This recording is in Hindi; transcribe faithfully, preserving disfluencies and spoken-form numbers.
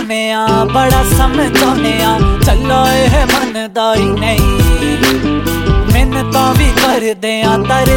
चाहने आ बड़ा समझाने आ चलो यह मनदा ही नहीं मिन्नतां भी कर दे आ तर